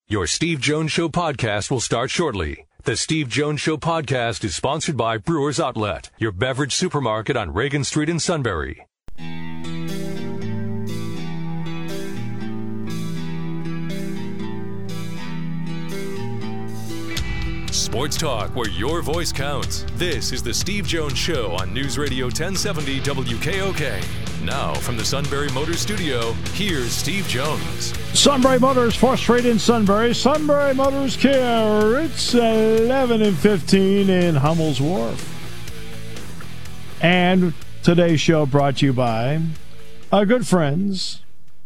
Your Steve Jones Show podcast will start shortly. The Steve Jones Show podcast is sponsored by Brewers Outlet, your beverage supermarket on Reagan Street in Sunbury. Sports talk where your voice counts. This is the Steve Jones Show on News Radio 1070 WKOK. Now, from the Sunbury Motors Studio, here's Steve Jones. Sunbury Motors, 4th Street in Sunbury. Sunbury Motors Care. It's 11:15 in Hummel's Wharf. And today's show brought to you by our good friends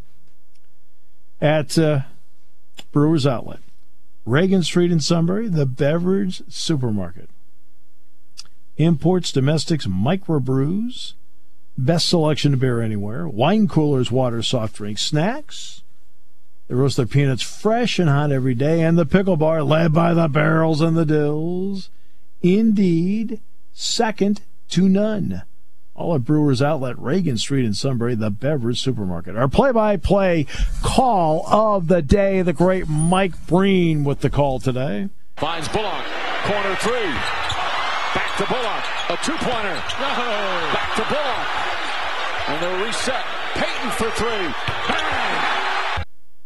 at Brewers Outlet. Reagan Street in Sunbury, the beverage supermarket. Imports, domestics, microbrews. Best selection of beer anywhere. Wine coolers, water, soft drinks, snacks. They roast their peanuts fresh and hot every day. And the pickle bar, led by the barrels and the dills. Indeed, second to none. All at Brewers Outlet, Reagan Street in Sunbury, the beverage supermarket. Our play-by-play call of the day, the great Mike Breen with the call today. Finds Bullock, corner three. Back to Bullock, a two-pointer. No. Back to Bullock. And they'll reset. Payton for three. Bang!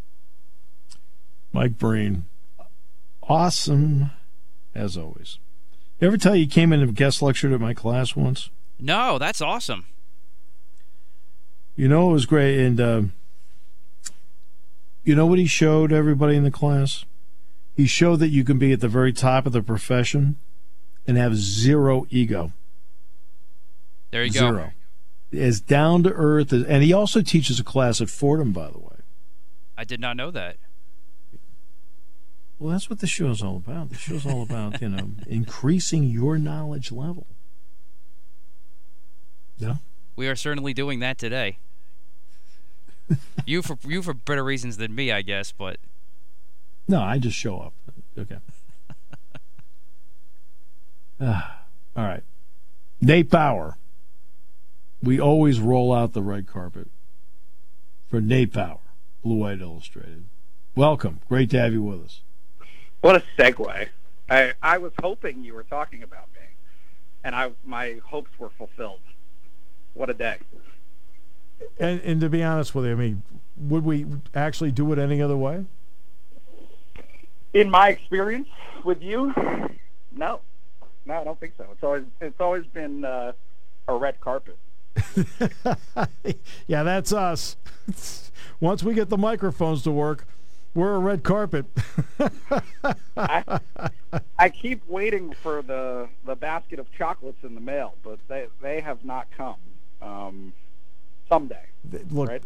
Mike Breen. Awesome, as always. You ever tell you came in and guest lectured at my class once? No, that's awesome. You know, it was great. And you know what he showed everybody in the class? He showed that you can be at the very top of the profession and have zero ego. There you go. Zero. As down to earth. And he also teaches a class at Fordham, by the way. I did not know that. Well, that's what the show's all about. The show's all about, increasing your knowledge level. Yeah. We are certainly doing that today. You for better reasons than me, I guess, but no, I just show up. Okay. All right. Nate Bauer. We always roll out the red carpet for Nate Bauer, Blue White Illustrated. Welcome. Great to have you with us. What a segue. I was hoping you were talking about me, and my hopes were fulfilled. What a day. And to be honest with you, I mean, would we actually do it any other way? In my experience with you, no, I don't think so. It's always been a red carpet. Yeah, that's us. Once we get the microphones to work, we're a red carpet. I keep waiting for the basket of chocolates in the mail, but they have not come. Someday. Look, right?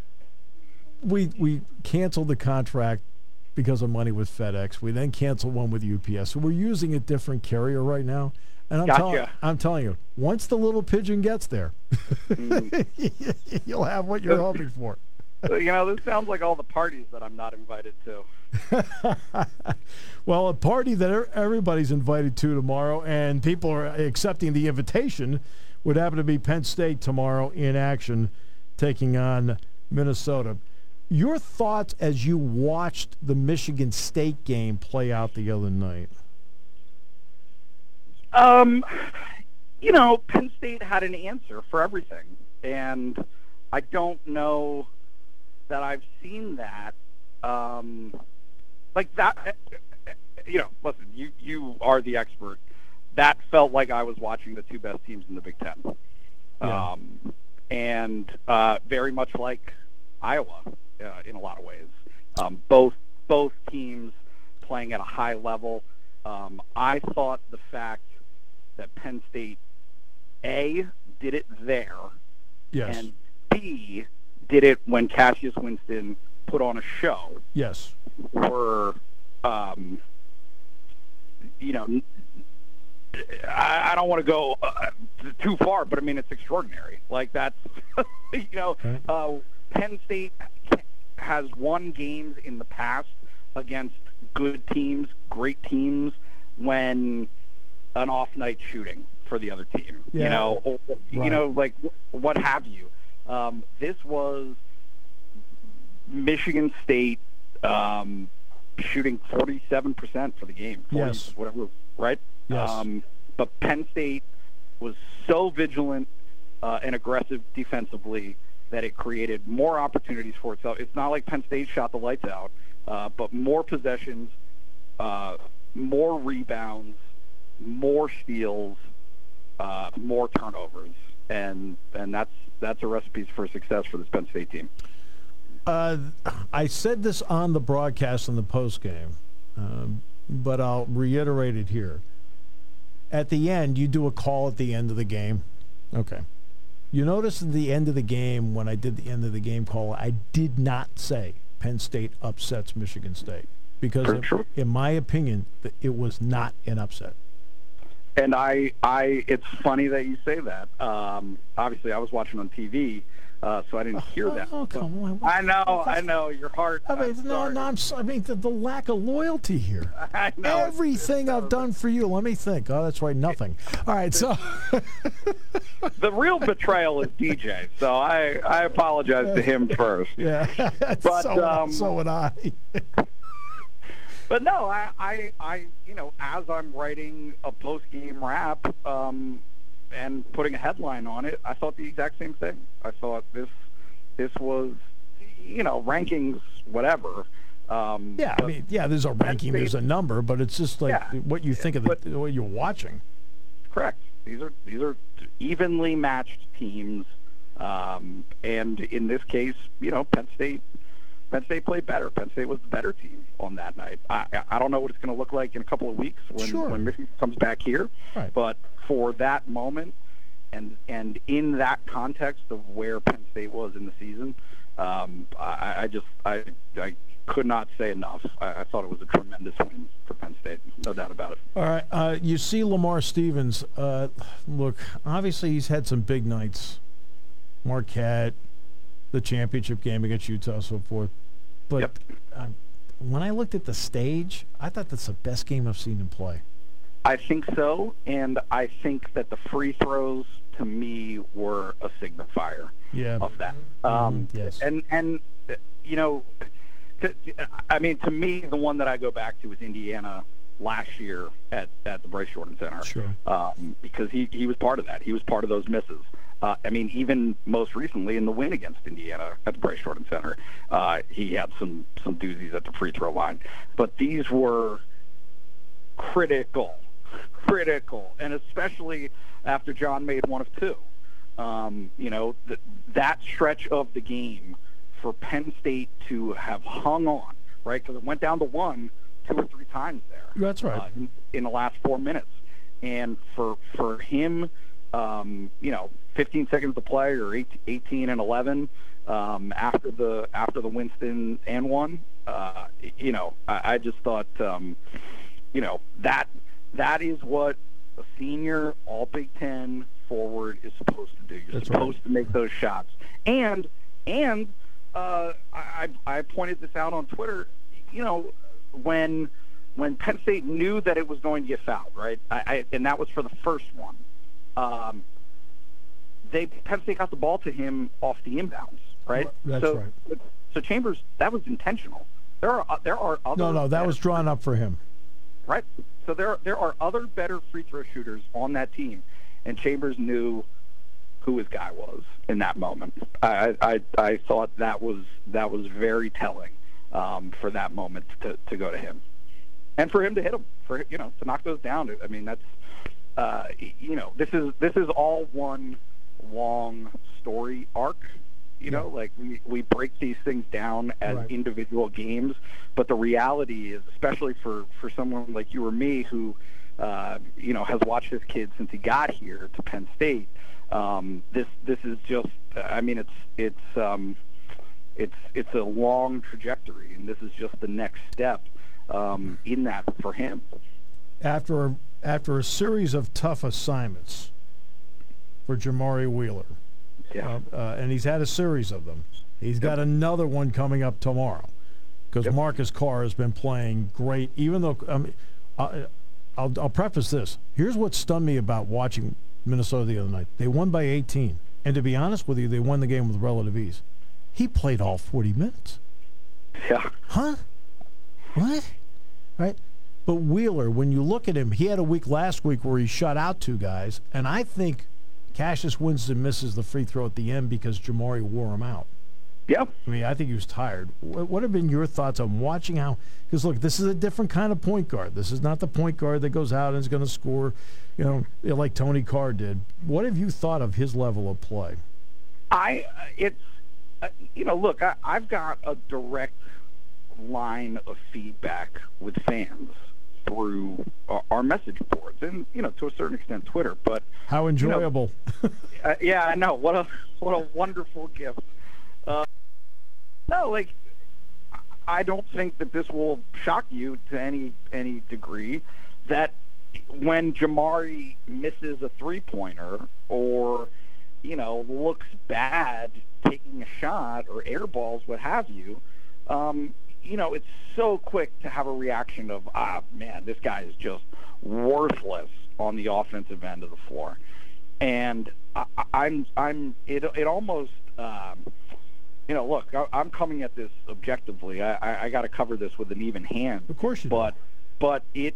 We canceled the contract because of money with FedEx. We then canceled one with UPS. So we're using a different carrier right now. And I'm telling you, once the little pigeon gets there, you'll have what you're hoping for. This sounds like all the parties that I'm not invited to. Well, a party that everybody's invited to tomorrow, and people are accepting the invitation, would happen to be Penn State tomorrow in action, taking on Minnesota. Your thoughts as you watched the Michigan State game play out the other night? Penn State had an answer for everything, and I don't know that I've seen that. Like that, listen, you are the expert. That felt like I was watching the two best teams in the Big Ten. Yeah. And very much like Iowa in a lot of ways. Both teams playing at a high level. I thought the fact that Penn State, A, did it there, yes, and B, did it when Cassius Winston put on a show. Yes. Were, I don't want to go too far, but I mean, it's extraordinary. Like that's, Penn State has won games in the past against good teams, great teams, when an off night shooting for the other team, like what have you. This was Michigan State shooting 47% for the game. 40, Yes. Whatever, right? Yes. But Penn State was so vigilant and aggressive defensively that it created more opportunities for itself. It's not like Penn State shot the lights out, but more possessions, more rebounds, more steals, more turnovers, and that's a recipe for success for this Penn State team. I said this on the broadcast in the postgame, but I'll reiterate it here. At the end, you do a call at the end of the game. Okay. You notice at the end of the game, when I did the end of the game call, I did not say Penn State upsets Michigan State. Because, in my opinion, it was not an upset. And it's funny that you say that. Obviously, I was watching on TV, so I didn't hear that. Oh, come on. I know. Your heart. I mean, the lack of loyalty here. I know. Everything I've done for you. Let me think. Oh, that's right, nothing. All right, so. The real betrayal is DJ, so I apologize to him first. Yeah, but so would I. But no, I as I'm writing a post-game wrap and putting a headline on it, I thought the exact same thing. I thought this was, rankings, whatever. There's a ranking, there's a number, but it's just like what you think of what you're watching. Correct. These are evenly matched teams, and in this case, Penn State played better. Penn State was the better team on that night. I don't know what it's going to look like in a couple of weeks when Michigan comes back here. Right. But for that moment and in that context of where Penn State was in the season, I could not say enough. I thought it was a tremendous win for Penn State, no doubt about it. All right, you see Lamar Stevens. Look, obviously he's had some big nights. Marquette, the championship game against Utah, so forth. But when I looked at the stage, I thought that's the best game I've seen him play. I think so, and I think that the free throws, to me, were a signifier of that. Yes. And to me, the one that I go back to is Indiana last year at the Bryce Jordan Center. Sure. Because he was part of that. He was part of those misses. Even most recently in the win against Indiana at the Bryce Jordan Center, he had some doozies at the free throw line. But these were critical, and especially after John made one of two. That stretch of the game for Penn State to have hung on, right? Because it went down to one 2 or 3 times there. That's right. In the last 4 minutes. And for him, 15 seconds to play, or 18 and 11 after the Winston and one. I just thought, that is what a senior All Big Ten forward is supposed to do. You're supposed to make those shots. And I pointed this out on Twitter. When Penn State knew that it was going to get fouled, right? And that was for the first one. Penn State got the ball to him off the inbounds, right? That's right. So Chambers, that was intentional. There are other. No, that was drawn up for him. Right. So there are other better free throw shooters on that team, and Chambers knew who his guy was in that moment. I thought that was very telling for that moment to go to him, and for him to hit him, to knock those down. I mean, that's this is all one long story arc. Like we break these things down as individual games, but the reality is, especially for someone like you or me who has watched his kid since he got here to Penn State, this is just, it's a long trajectory, and this is just the next step in that for him. After a series of tough assignments for Jamari Wheeler. Yeah. And he's had a series of them. He's got another one coming up tomorrow because Marcus Carr has been playing great, even though I'll preface this. Here's what stunned me about watching Minnesota the other night. They won by 18. And to be honest with you, they won the game with relative ease. He played all 40 minutes. Yeah. Huh? what? Right? But Wheeler, when you look at him, he had a week last week where he shut out two guys, and I think Cassius Winston misses the free throw at the end because Jamari wore him out. Yeah. I mean, I think he was tired. What have been your thoughts on watching how – because, look, this is a different kind of point guard. This is not the point guard that goes out and is going to score, like Tony Carr did. What have you thought of his level of play? Look, I've got a direct line of feedback with fans through our message boards and, to a certain extent, Twitter. But how enjoyable. Yeah, I know. What a wonderful gift. No, I don't think that this will shock you to any degree that when Jamari misses a three-pointer or, looks bad taking a shot or air balls, what have you, it's so quick to have a reaction of, man, this guy is just worthless on the offensive end of the floor. And it almost, look, I'm coming at this objectively. I got to cover this with an even hand. Of course you do. But it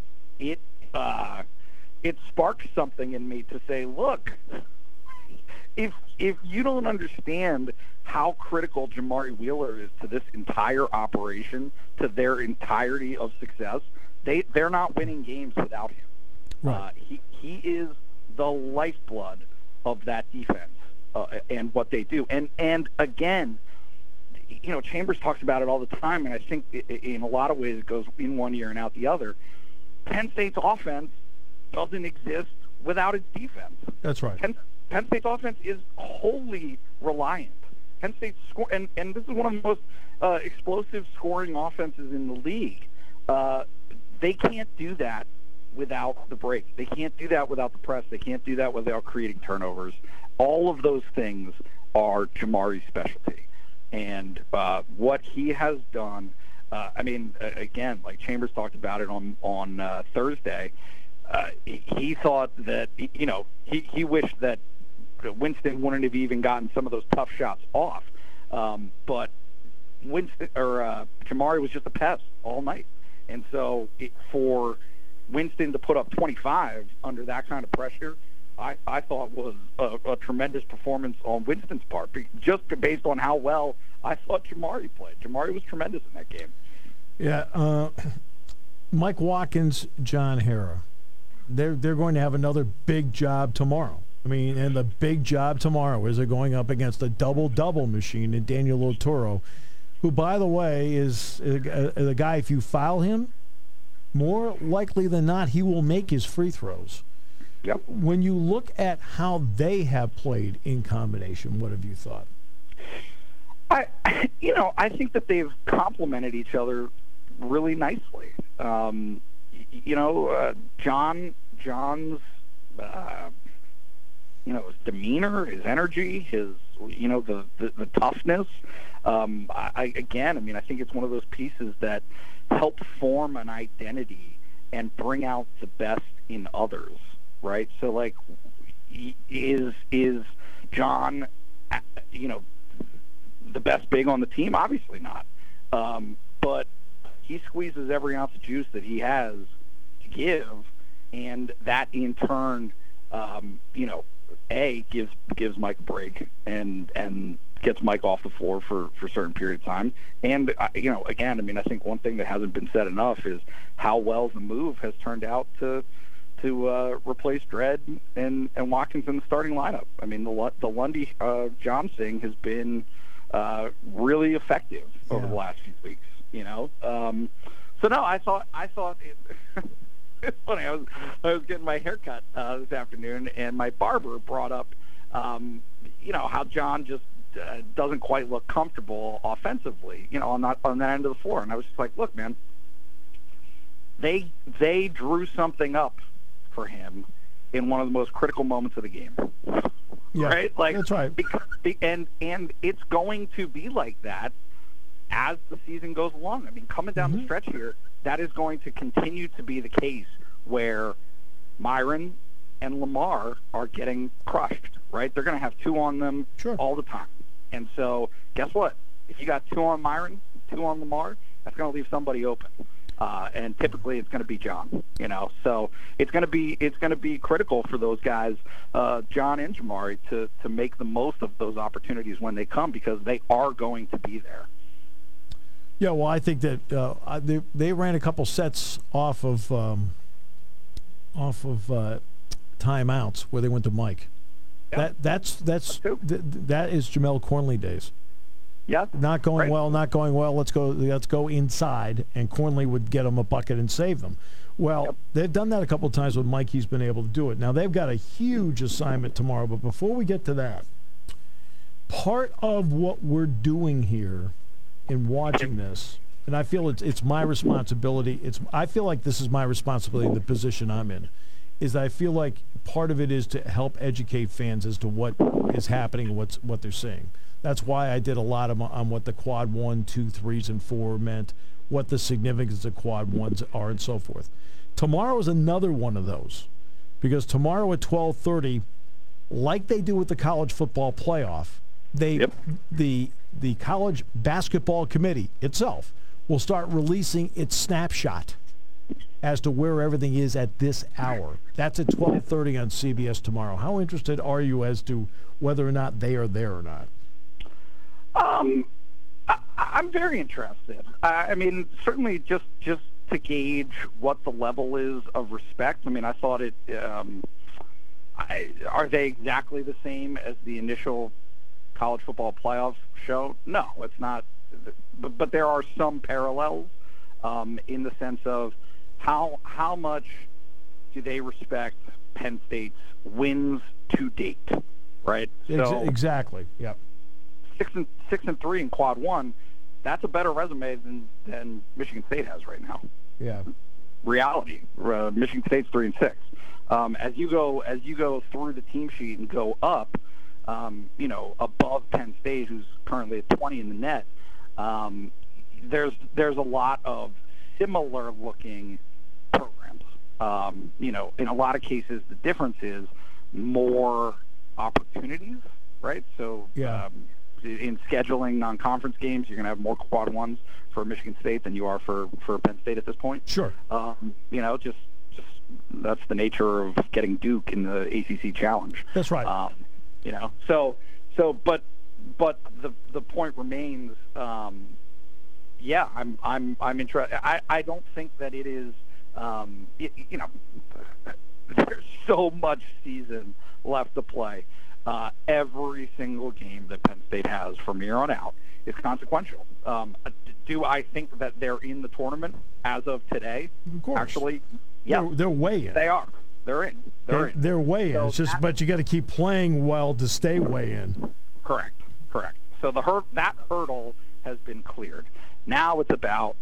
sparks something in me to say, look, if you don't understand how critical Jamari Wheeler is to this entire operation, to their entirety of success, they're not winning games without him. Right. He is the lifeblood of that defense and what they do. And again, Chambers talks about it all the time, and I think in a lot of ways it goes in one ear and out the other. Penn State's offense doesn't exist without its defense. That's right. Penn State's offense is wholly reliant. Penn State's score, and this is one of the most explosive scoring offenses in the league. They can't do that without the break. They can't do that without the press. They can't do that without creating turnovers. All of those things are Jamari's specialty. And what he has done, again, like Chambers talked about it on Thursday, he thought that, he wished that Winston wouldn't have even gotten some of those tough shots off. But Jamari was just a pest all night. And so for Winston to put up 25 under that kind of pressure, I thought was a tremendous performance on Winston's part, just based on how well I thought Jamari played. Jamari was tremendous in that game. Yeah, Mike Watkins, John Harrar, they're going to have another big job tomorrow. And the big job tomorrow is they're going up against a double-double machine in Daniel Oturu, who, by the way, is the guy, if you foul him, more likely than not, he will make his free throws. Yep. When you look at how they have played in combination, what have you thought? I think that they've complemented each other really nicely. John's his demeanor, his energy, his the toughness. I think it's one of those pieces that help form an identity and bring out the best in others. Right, so is John, the best big on the team? Obviously not, but he squeezes every ounce of juice that he has to give, and that in turn, gives Mike a break and gets Mike off the floor for a certain period of time. And I think one thing that hasn't been said enough is how well the move has turned out to replace Dredd and Watkins in the starting lineup. The Lundy John thing has been really effective over the last few weeks. I thought it, it's funny. I was getting my hair cut this afternoon, and my barber brought up how John just doesn't quite look comfortable offensively, on that end of the floor. And I was just like, look, man, they drew something up for him in one of the most critical moments of the game. Yeah, right? That's right. And it's going to be like that as the season goes along. Coming down the stretch here, that is going to continue to be the case where Myron and Lamar are getting crushed, right? They're going to have two on them all the time. And so guess what? If you got two on Myron, two on Lamar, that's going to leave somebody open. and typically it's going to be John. So it's going to be critical for those guys, John and Jamari, to make the most of those opportunities when they come, because they are going to be there. Yeah, well, I think that they ran a couple sets off of timeouts where they went to Mike. Yeah. That is Jamel Cornley days. Yeah, not going well. Let's go inside, and Cornley would get them a bucket and save them. Well, They've done that a couple of times with Mike. He's been able to do it. Now they've got a huge assignment tomorrow. But before we get to that, part of what we're doing here in watching this, and I feel it's my responsibility. I feel like this is my responsibility in the position I'm in, is that I feel like part of it is to help educate fans as to what is happening and what they're seeing. That's why I did a lot on what the quad 1, 2, 3s, and 4 meant, what the significance of quad 1s are, and so forth. Tomorrow is another one of those, because tomorrow at 12:30, like they do with the college football playoff, the college basketball committee itself will start releasing its snapshot as to where everything is at this hour. That's at 12:30 on CBS tomorrow. How interested are you as to whether or not they are there or not? I'm very interested. I mean, certainly just to gauge what the level is of respect. I mean, I thought it. Are they exactly the same as the initial college football playoff show? No, it's not. But there are some parallels in the sense of how much do they respect Penn State's wins to date, right? So, exactly. Yep. 6-3 in quad 1. That's a better resume than Michigan State has right now. Yeah. Reality. Michigan State's 3-6. As you go through the team sheet and go up, above Penn State, who's currently at 20 in the net, there's a lot of similar looking programs. In a lot of cases, the difference is more opportunities, right? So in scheduling non-conference games, you're going to have more quad 1s for Michigan State than you are for Penn State at this point. Sure. Just that's the nature of getting Duke in the ACC Challenge. That's right. But the point remains. I'm interested. I don't think that it is. There's so much season left to play. Every single game that Penn State has from here on out is consequential. Do I think that they're in the tournament as of today? Of course. Actually, yeah. They're way in. They are. They're in. They're way in. So it's just, but you got to keep playing well to stay way in. Correct. So that hurdle has been cleared. Now it's about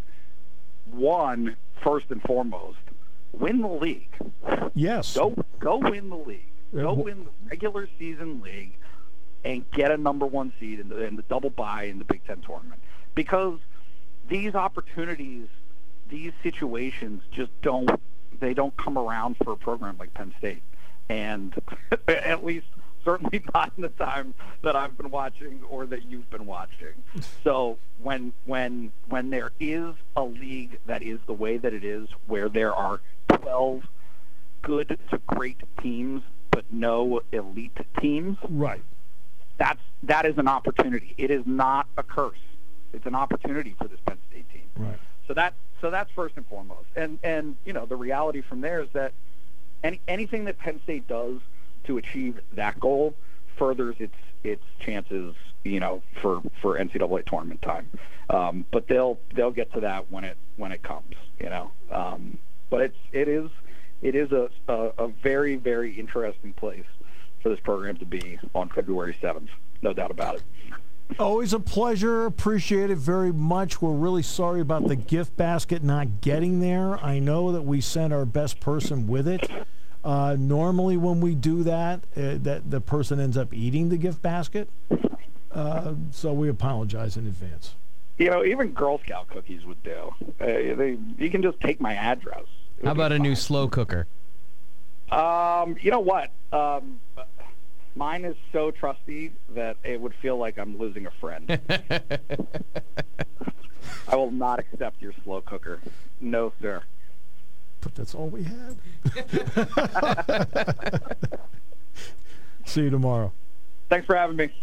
first and foremost, win the league. Yes. Go win the league. Go win the regular season league and get a number 1 seed in the double bye in the Big Ten tournament. Because these opportunities, these situations just don't come around for a program like Penn State. And at least certainly not in the time that I've been watching or that you've been watching. So when there is a league that is the way that it is, where there are 12 good to great teams but no elite teams, right? That is an opportunity. It is not a curse. It's an opportunity for this Penn State team. Right. So that's first and foremost. And the reality from there is that anything that Penn State does to achieve that goal furthers its chances, for NCAA tournament time. But they'll get to that when it comes, But it is a very, very interesting place for this program to be on February 7th. No doubt about it. Always a pleasure. Appreciate it very much. We're really sorry about the gift basket not getting there. I know that we sent our best person with it. Normally when we do that the person ends up eating the gift basket. So we apologize in advance. Even Girl Scout cookies would do. You can just take my address. How about a new slow cooker? You know what? Mine is so trusty that it would feel like I'm losing a friend. I will not accept your slow cooker. No, sir. But that's all we had. See you tomorrow. Thanks for having me.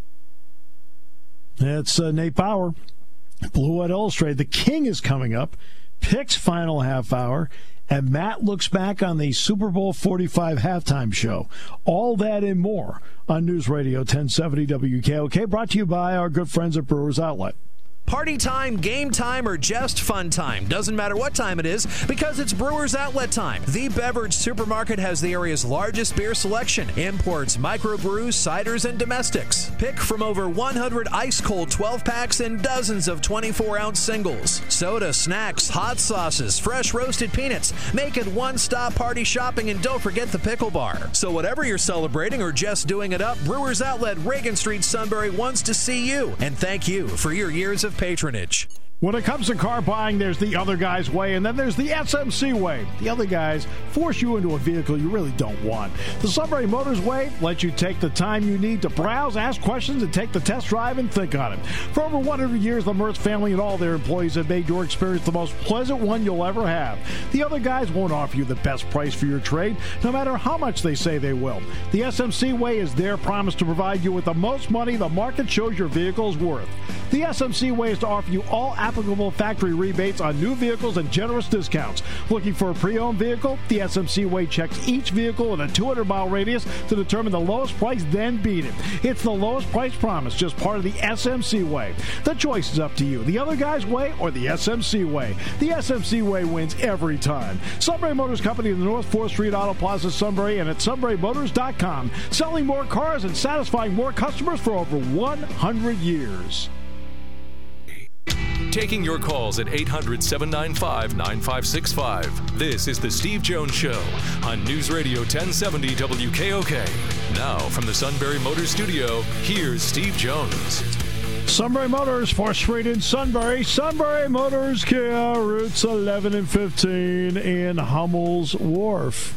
It's Nate Power, Blue White Illustrated. The King is coming up. Picks final half hour. And Matt looks back on the Super Bowl 45 halftime show. All that and more on News Radio 1070 WKOK, brought to you by our good friends at Brewers Outlet. Party time, game time, or just fun time. Doesn't matter what time it is, because it's Brewers Outlet time. The Beverage Supermarket has the area's largest beer selection. Imports, microbrews, ciders, and domestics. Pick from over 100 ice-cold 12-packs and dozens of 24-ounce singles. Soda, snacks, hot sauces, fresh roasted peanuts. Make it one-stop party shopping, and don't forget the pickle bar. So whatever you're celebrating or just doing it up, Brewers Outlet, Reagan Street, Sunbury wants to see you. And thank you for your years of patronage. When it comes to car buying, there's the other guy's way, and then there's the SMC way. The other guys force you into a vehicle you really don't want. The Sunbury Motors way lets you take the time you need to browse, ask questions, and take the test drive and think on it. For over 100 years, the Mertz family and all their employees have made your experience the most pleasant one you'll ever have. The other guys won't offer you the best price for your trade, no matter how much they say they will. The SMC way is their promise to provide you with the most money the market shows your vehicle is worth. The SMC way is to offer you all applicable factory rebates on new vehicles and generous discounts. Looking for a pre-owned vehicle? The SMC way checks each vehicle in a 200-mile radius to determine the lowest price, then beat it. It's the lowest price promise, just part of the SMC way. The choice is up to you. The other guy's way or the SMC way. The SMC way wins every time. Sunbury Motors Company in the North 4th Street Auto Plaza, Sunbury, and at sunburymotors.com. Selling more cars and satisfying more customers for over 100 years. Taking your calls at 800-795-9565. This is the Steve Jones Show on News Radio 1070 WKOK. Now, from the Sunbury Motors Studio, here's Steve Jones. Sunbury Motors, 4th Street in Sunbury. Sunbury Motors, Kia, routes 11 and 15 in Hummel's Wharf.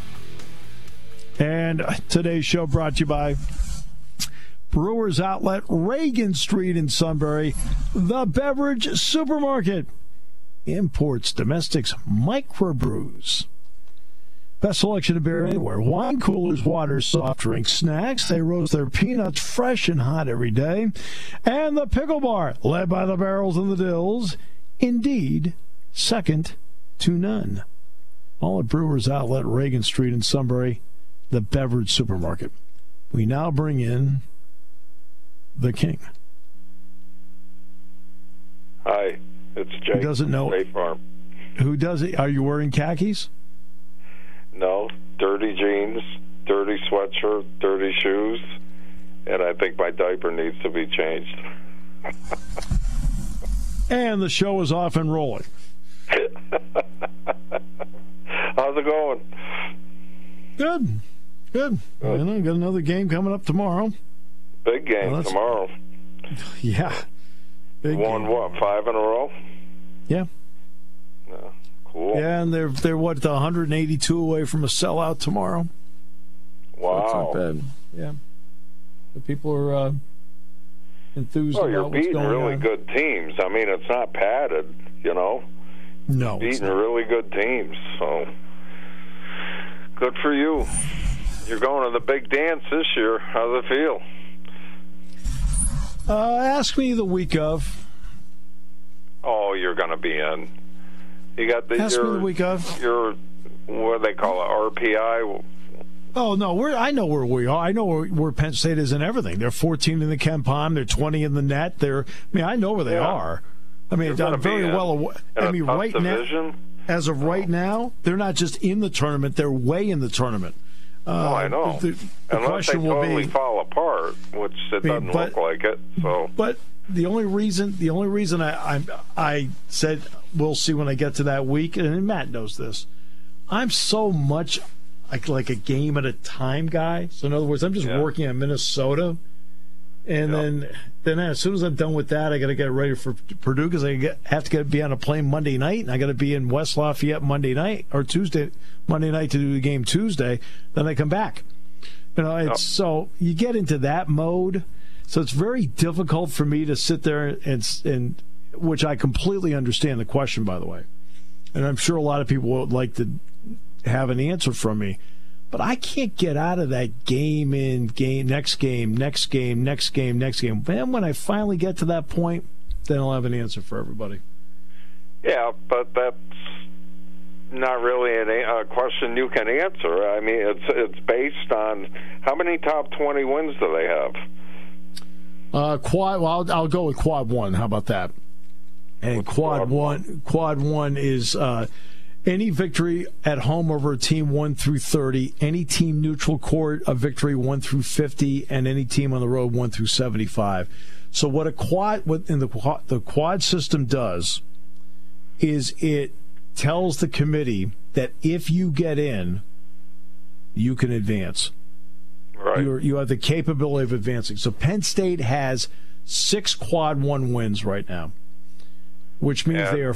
And today's show brought to you by Brewers Outlet, Reagan Street in Sunbury, the Beverage Supermarket, imports, domestics, microbrews. Best selection of beer anywhere. Wine coolers, waters, soft drinks, snacks. They roast their peanuts fresh and hot every day. And the Pickle Bar, led by the Barrels and the Dills. Indeed, second to none. All at Brewers Outlet, Reagan Street in Sunbury, the Beverage Supermarket. We now bring in the King. Hi, it's Jake. Who doesn't know? State Farm. Who does it? Are you wearing khakis? No, dirty jeans, dirty sweatshirt, dirty shoes, and I think my diaper needs to be changed. And the show is off and rolling. How's it going? Good. You know, got another game coming up tomorrow. Big game tomorrow. Yeah. Big Won game. what, 5 in a row? Yeah. Cool. Yeah, and they're 182 away from a sellout tomorrow. Wow. So that's not bad. Yeah. The people are enthused about what's going on. You're beating really good teams. I mean, it's not padded, you know. No. Beating really good teams, so good for you. You're going to the big dance this year. How's it feel? Ask me the week of. Oh, you're going to be in. You got the Ask me the week of. Your what do they call it? RPI. Oh no, I know where we are. I know where Penn State is and everything. They're 14 in the KenPom. They're 20 in the net. I know where they are. I mean, I'm very well aware. I mean, right now, as of right now, they're not just in the tournament; they're way in the tournament. I know. The unless they totally fall apart, which it doesn't look like it. So, but the only reason I said we'll see when I get to that week, and Matt knows this. I'm so much like a game at a time guy. So in other words, I'm just working on Minnesota, and then as soon as I'm done with that, I got to get ready for Purdue because I have to be on a plane Monday night, and I got to be in West Lafayette Monday night to do the game Tuesday. Then I come back. You know, so you get into that mode. So it's very difficult for me to sit there and which I completely understand the question, by the way, and I'm sure a lot of people would like to have an answer from me, but I can't get out of that next game. Then when I finally get to that point, then I'll have an answer for everybody. Yeah, but that's not really a question you can answer. I mean, it's based on how many top 20 wins do they have? Quad. Well, I'll go with quad one. How about that? And quad one is any victory at home over a team 1 through 30, any team neutral court a victory 1 through 50, and any team on the road 1 through 75. So what the quad system does is it tells the committee that if you get in, you can advance. Right. You have the capability of advancing. So Penn State has 6 quad one wins right now, which means they are,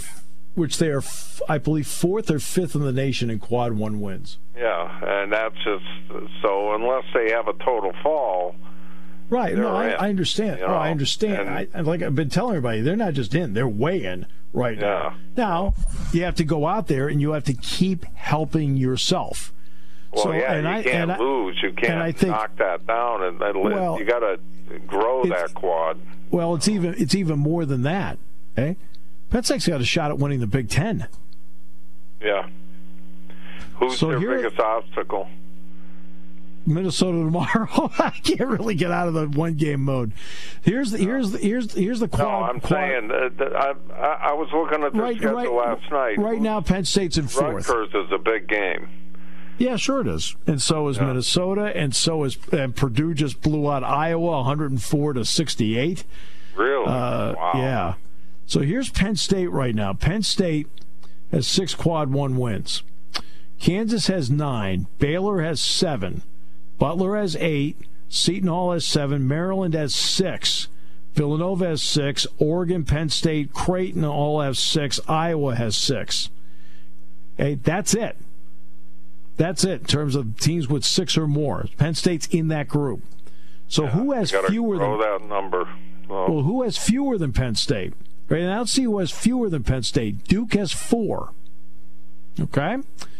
I believe, 4th or 5th in the nation in quad one wins. Yeah, and that's just so unless they have a total fall. Right. No, I understand. You know, I understand. Like I've been telling everybody, they're not just in; they're way in right now. Now you have to go out there and you have to keep helping yourself. Well, so, you can't lose. You can't knock that down, and you got to grow that quad. Well, it's even more than that. Okay, Penn State's got a shot at winning the Big Ten. Yeah. Who's their biggest obstacle? Minnesota tomorrow. I can't really get out of the one-game mode. Here's the quad. No, I'm saying I was looking at the schedule last night. Right now, Penn State's in 4th. Rutgers is a big game. Yeah, sure it is, and so is Minnesota, and Purdue just blew out Iowa 104-68. Really? Wow. Yeah. So here's Penn State right now. Penn State has 6 quad one wins. Kansas has 9. Baylor has 7. Butler has 8, Seton Hall has 7, Maryland has 6, Villanova has 6, Oregon, Penn State, Creighton all have 6, Iowa has 6. Okay, that's it. That's it in terms of teams with 6 or more. Penn State's in that group. So who has fewer than that number? Well, who has fewer than Penn State? Right now, let's see who has fewer than Penn State. Duke has 4. Okay.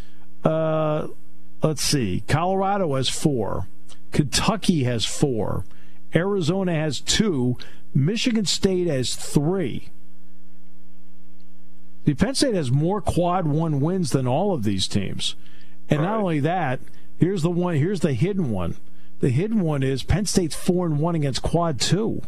Let's see. Colorado has 4. Kentucky has 4. Arizona has 2. Michigan State has 3. The Penn State has more quad one wins than all of these teams. And not only that, here's the hidden one. The hidden one is Penn State's 4-1 against quad 2.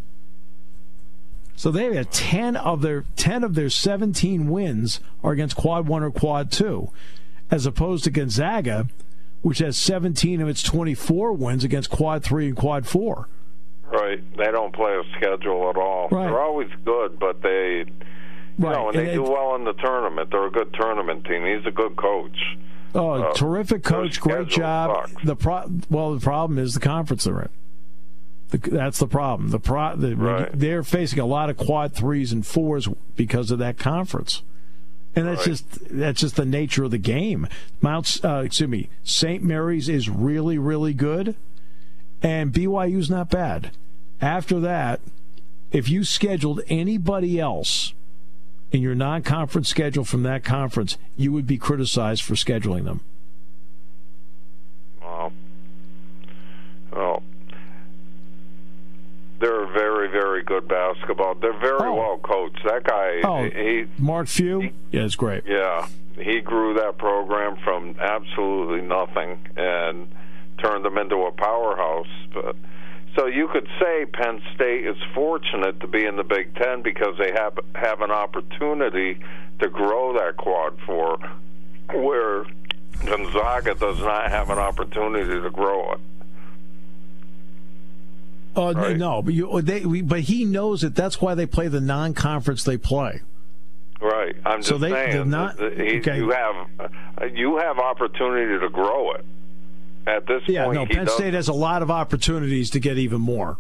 So they have 10 of their 17 wins are against quad 1 or quad 2. As opposed to Gonzaga, which has 17 of its 24 wins against quad 3 and quad 4. Right. They don't play a schedule at all. Right. They're always good, but they, they do well in the tournament. They're a good tournament team. He's a good coach. Oh, terrific coach, great job. Sucks. The problem is the conference they're in. That's the problem. They're facing a lot of quad 3s and 4s because of that conference. And that's just the nature of the game. St. Mary's is really, really good, and BYU's not bad. After that, if you scheduled anybody else in your non-conference schedule from that conference, you would be criticized for scheduling them. Well, they're very, very good basketball. They're very well coached. That guy, Mark Few, it's great. Yeah, he grew that program from absolutely nothing and turned them into a powerhouse. So you could say Penn State is fortunate to be in the Big Ten because they have an opportunity to grow that quad 4, where Gonzaga does not have an opportunity to grow it. Right. No, but he knows that that's why they play the non-conference they play. Right. I'm just saying you have opportunity to grow it. At this point, Penn State has a lot of opportunities to get even more.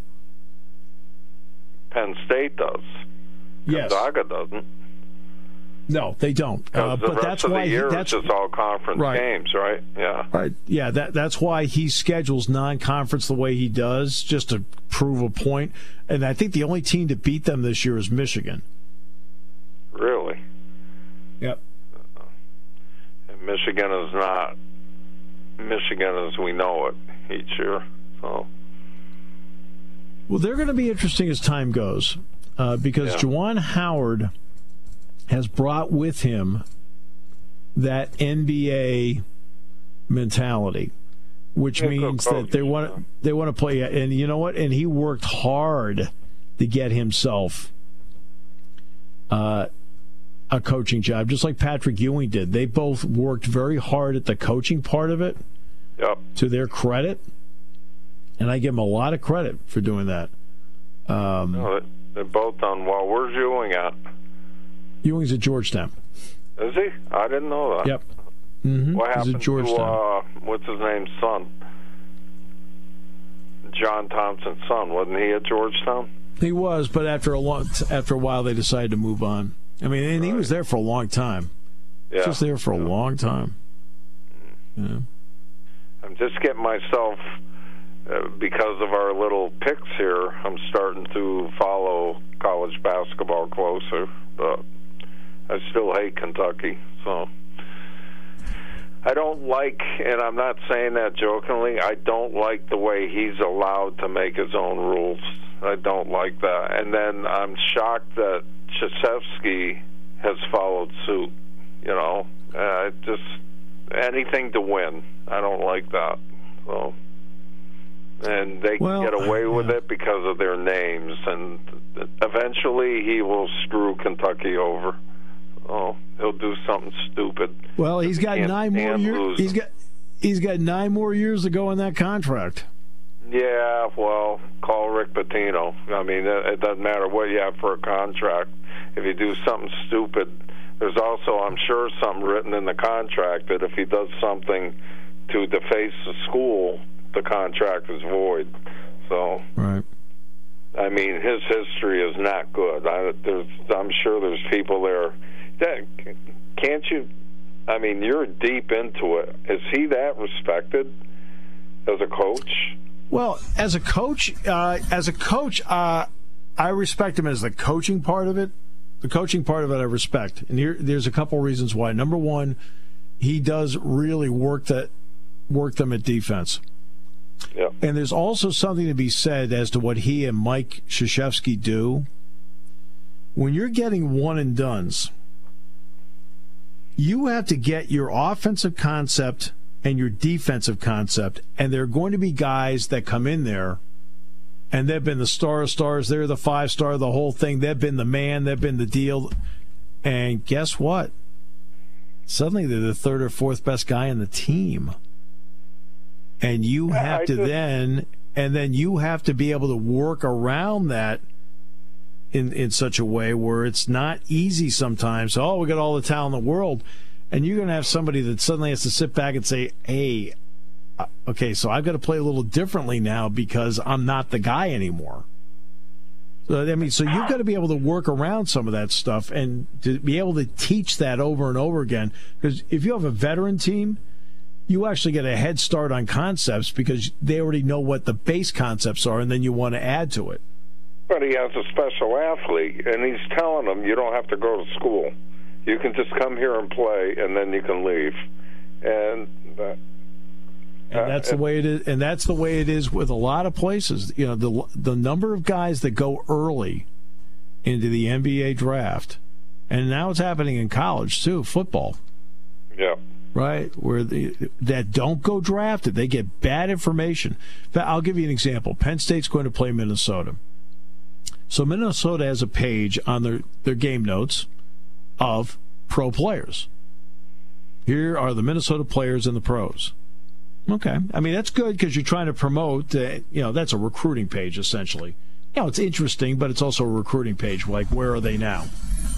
Penn State does. Yes. Gonzaga doesn't. No, they don't. But that's why it's just all conference games, right? Yeah. Right. Yeah. That's why he schedules non-conference the way he does, just to prove a point. And I think the only team to beat them this year is Michigan. Really. Yep. And Michigan is not Michigan as we know it each year. So. Well, they're going to be interesting as time goes because Juwan Howard has brought with him that NBA mentality, which means that they want to play. And you know what? And he worked hard to get himself a coaching job, just like Patrick Ewing did. They both worked very hard at the coaching part of it. Yep. To their credit, and I give them a lot of credit for doing that. No, they're both done well. Where's Ewing at? Ewing's at Georgetown. Is he? I didn't know that. Yep. Mm-hmm. What happened He's at Georgetown. to what's his name's son? John Thompson's son, wasn't he at Georgetown? He was, but after a while, they decided to move on. I mean, and he was there for a long time. Yeah. Just there for a long time. Yeah. I'm just getting myself, because of our little picks here, I'm starting to follow college basketball closer, but I still hate Kentucky. So I don't like, and I'm not saying that jokingly, I don't like the way he's allowed to make his own rules. I don't like that. And then I'm shocked that Krzyzewski has followed suit. You know, just anything to win. I don't like that. So, and they can get away with it because of their names, and eventually he will screw Kentucky over. Oh, he'll do something stupid. Well, he's got 9 more years. He's got 9 more years to go in that contract. Yeah, well, call Rick Pitino. I mean, it doesn't matter what you have for a contract. If you do something stupid, there's also, I'm sure, something written in the contract that if he does something to deface the school, the contract is void. So, right. I mean, his history is not good. I'm sure there's people there that can't you. I mean, you're deep into it. Is he that respected as a coach? Well, as a coach, I respect him as the coaching part of it. The coaching part of it I respect. And there's a couple reasons why. Number one, he does really work them at defense. Yeah. And there's also something to be said as to what he and Mike Krzyzewski do. When you're getting one and dones, you have to get your offensive concept and your defensive concept, and there are going to be guys that come in there, and they've been the star of stars, they're the 5-star, the whole thing, they've been the man, they've been the deal, and guess what? Suddenly they're the 3rd or 4th best guy in the team. And you have then you have to be able to work around that in such a way where it's not easy sometimes. Oh, we got all the talent in the world. And you're going to have somebody that suddenly has to sit back and say, hey, okay, so I've got to play a little differently now because I'm not the guy anymore. So, I mean, so you've got to be able to work around some of that stuff and to be able to teach that over and over again. Because if you have a veteran team, you actually get a head start on concepts because they already know what the base concepts are, and then you want to add to it. But he has a special athlete, and he's telling them you don't have to go to school. You can just come here and play, and then you can leave. And that's the way it is. And that's the way it is with a lot of places. You know, the number of guys that go early into the NBA draft, and now it's happening in college too, football. Yeah. Right, where that don't go drafted, they get bad information. I'll give you an example. Penn State's going to play Minnesota. So Minnesota has a page on their game notes of pro players. Here are the Minnesota players and the pros. Okay. I mean, that's good because you're trying to promote, that's a recruiting page, essentially. It's interesting, but it's also a recruiting page. Like, where are they now?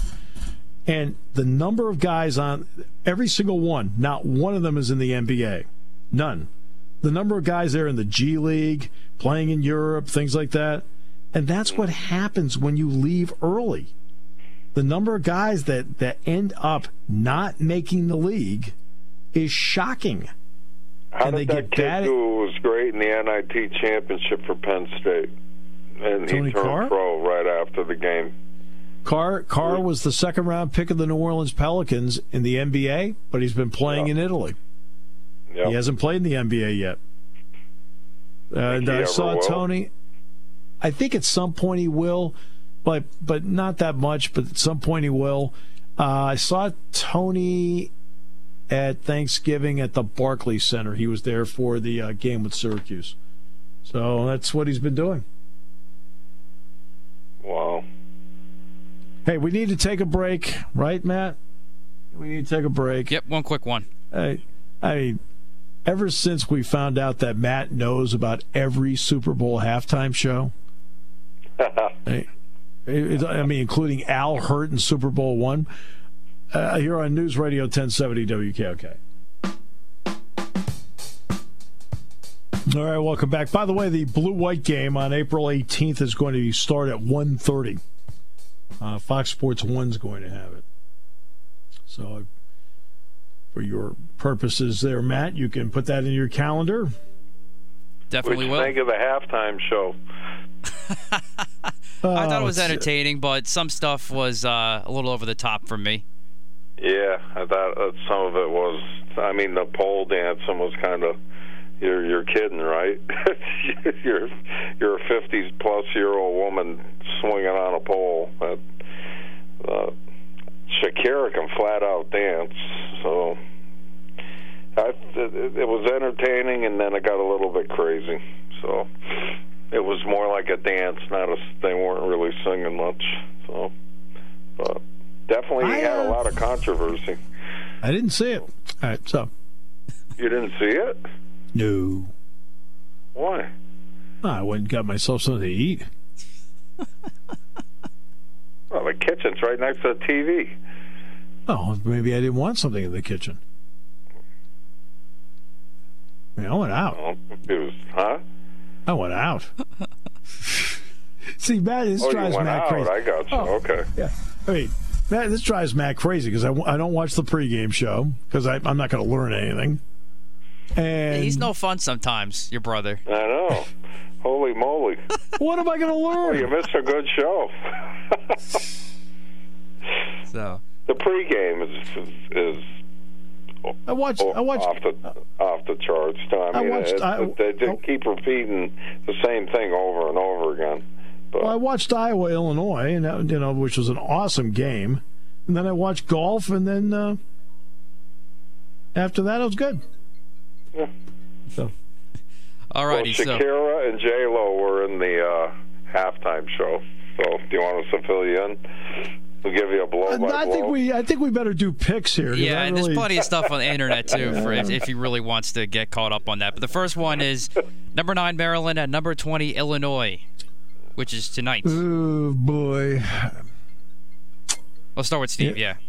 And the number of guys on every single one, not one of them is in the NBA. None. The number of guys there in the G League, playing in Europe, things like that. And that's what happens when you leave early. The number of guys that end up not making the league is shocking. How did that kid who was great in the NIT championship for Penn State? And Tony he turned Carr? pro right after the game. Carr was the second-round pick of the New Orleans Pelicans in the NBA, but he's been playing in Italy. Yep. He hasn't played in the NBA yet. And I saw Tony. I think at some point he will, but not that much. But at some point he will. I saw Tony at Thanksgiving at the Barclays Center. He was there for the game with Syracuse. So that's what he's been doing. Wow. Hey, we need to take a break, right, Matt? We need to take a break. Yep, one quick one. I mean, ever since we found out that Matt knows about every Super Bowl halftime show, I mean, including Al Hurt in Super Bowl I, here on News Radio 1070 WKOK. All right, welcome back. By the way, the blue-white game on April 18th is going to start at 1:30. Fox Sports 1's going to have it. So for your purposes there, Matt, you can put that in your calendar. Definitely will. Think of the halftime show. I thought it was entertaining, but some stuff was a little over the top for me. Yeah, I thought some of it was. I mean, the pole dancing was kind of. You're kidding, right? you're a 50-plus-year-old woman swinging on a pole. Shakira can flat out dance, so it was entertaining, and then it got a little bit crazy. So it was more like a dance, they weren't really singing much. So, but definitely had a lot of controversy. I didn't see it. All right, so you didn't see it? No. Why? I went and got myself something to eat. Well, the kitchen's right next to the TV. Oh, maybe I didn't want something in the kitchen. I mean, I went out. Oh, huh? I went out. See, Matt, this drives Matt crazy. I got you. Okay. Yeah. I mean, Matt, this drives Matt crazy because I don't watch the pregame show because I'm not going to learn anything. And he's no fun sometimes, your brother. I know. Holy moly. What am I going to learn? Oh, you missed a good show. So the pregame is I watched off the charts. I mean, they just keep repeating the same thing over and over again. But, I watched Iowa, Illinois, and which was an awesome game, and then I watched golf, and then after that, it was good. Yeah. So, alrighty. Well, Shakira and J-Lo were in the halftime show. So, do you want us to fill you in? We'll give you a blow-by-blow. I think we better do picks here. Yeah, and there's plenty of stuff on the internet too for if he really wants to get caught up on that. But the first one is number 9 Maryland and number 20 Illinois, which is tonight. Oh boy. Let's start with Steve. Yeah.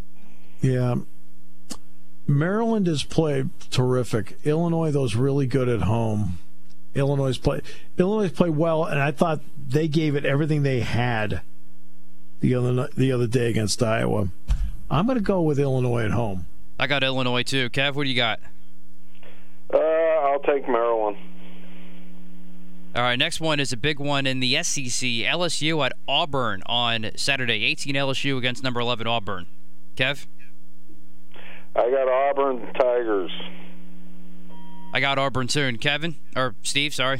Maryland has played terrific. Illinois, those really good at home. Illinois played well, and I thought they gave it everything they had the other day against Iowa. I'm going to go with Illinois at home. I got Illinois too. Kev, what do you got? I'll take Maryland. All right, next one is a big one in the SEC. LSU at Auburn on Saturday. 18 LSU against number 11 Auburn. Kev? I got Auburn Tigers. I got Auburn too. And Kevin? Or Steve, sorry.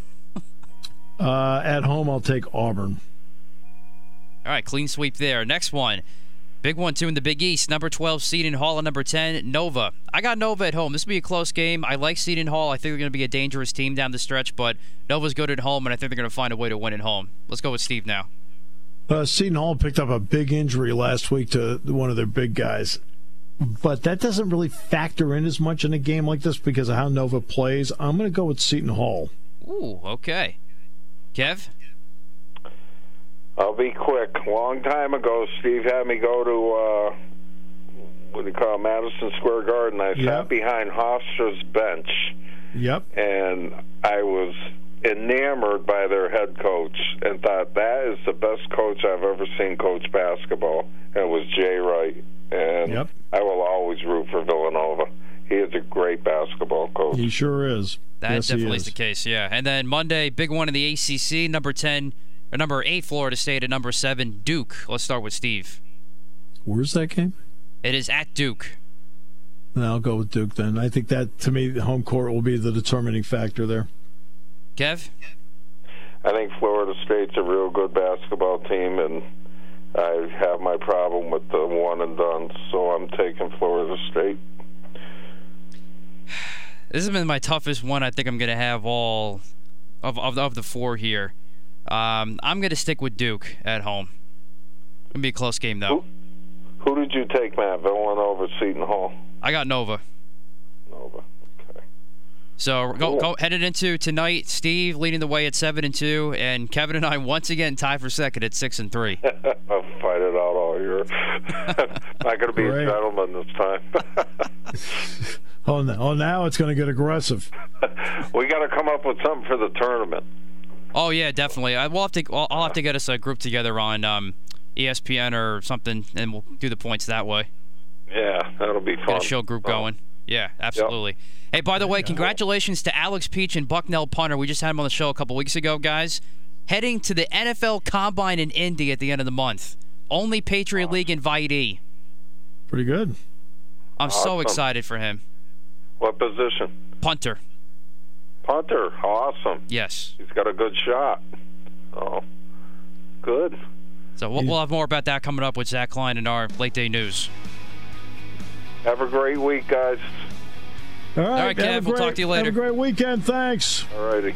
At home, I'll take Auburn. All right, clean sweep there. Next one. Big one, too, in the Big East. Number 12, Seton Hall, and number 10, Nova. I got Nova at home. This will be a close game. I like Seton Hall. I think they're going to be a dangerous team down the stretch, but Nova's good at home, and I think they're going to find a way to win at home. Let's go with Steve now. Seton Hall picked up a big injury last week to one of their big guys. But that doesn't really factor in as much in a game like this because of how Nova plays. I'm going to go with Seton Hall. Ooh, okay. Kev? I'll be quick. Long time ago, Steve had me go to, what do you call it, Madison Square Garden. I sat behind Hofstra's bench. Yep. And I was enamored by their head coach and thought, that is the best coach I've ever seen coach basketball. And it was Jay Wright. And I will always root for Villanova. He is a great basketball coach. He sure is. That definitely is the case, yeah. And then Monday, big one in the ACC, number 10, At number 8, Florida State. At number 7, Duke. Let's start with Steve. Where's that game? It is at Duke. I'll go with Duke then. I think that, to me, the home court will be the determining factor there. Kev? I think Florida State's a real good basketball team, and I have my problem with the one and done, so I'm taking Florida State. This has been my toughest one I think I'm going to have all of the 4 here. I'm going to stick with Duke at home. It's going to be a close game, though. Who did you take, Matt? Villanova, Seton Hall? I got Nova. Nova, okay. So go headed into tonight. Steve leading the way at 7-2, and Kevin and I once again tie for second at 6-3. I'll fight it out all year. Not going to be a gentleman this time. Now it's going to get aggressive. We got to come up with something for the tournament. Oh yeah, definitely. I'll have to get us a group together on ESPN or something, and we'll do the points that way. Yeah, that'll be fun. Get a show group going. Yeah, absolutely. Yep. Hey, by the way, congratulations to Alex Peach and Bucknell Punter. We just had him on the show a couple weeks ago, guys. Heading to the NFL Combine in Indy at the end of the month. Only Patriot League invitee. Pretty good. I'm so excited for him. What position? Punter. Punter, awesome. Yes. He's got a good shot. Oh, good. So we'll have more about that coming up with Zach Klein in our late day news. Have a great week, guys. All right, Kev. We'll talk to you later. Have a great weekend. Thanks. All righty.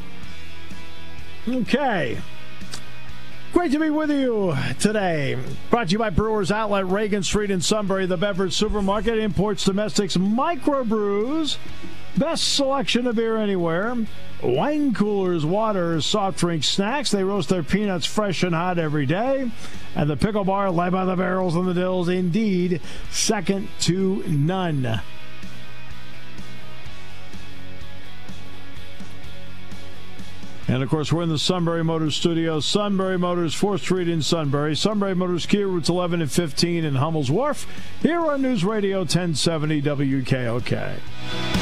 Okay. Great to be with you today. Brought to you by Brewers Outlet, Reagan Street in Sunbury, the beverage supermarket, imports domestics, microbrews, best selection of beer anywhere, wine coolers, waters, soft drinks, snacks. They roast their peanuts fresh and hot every day. And the pickle bar, led by the barrels and the dills, indeed, second to none. And, of course, we're in the Sunbury Motors studio. Sunbury Motors, 4th Street in Sunbury. Sunbury Motors, Kia routes 11 and 15 in Hummel's Wharf. Here on News Radio 1070 WKOK.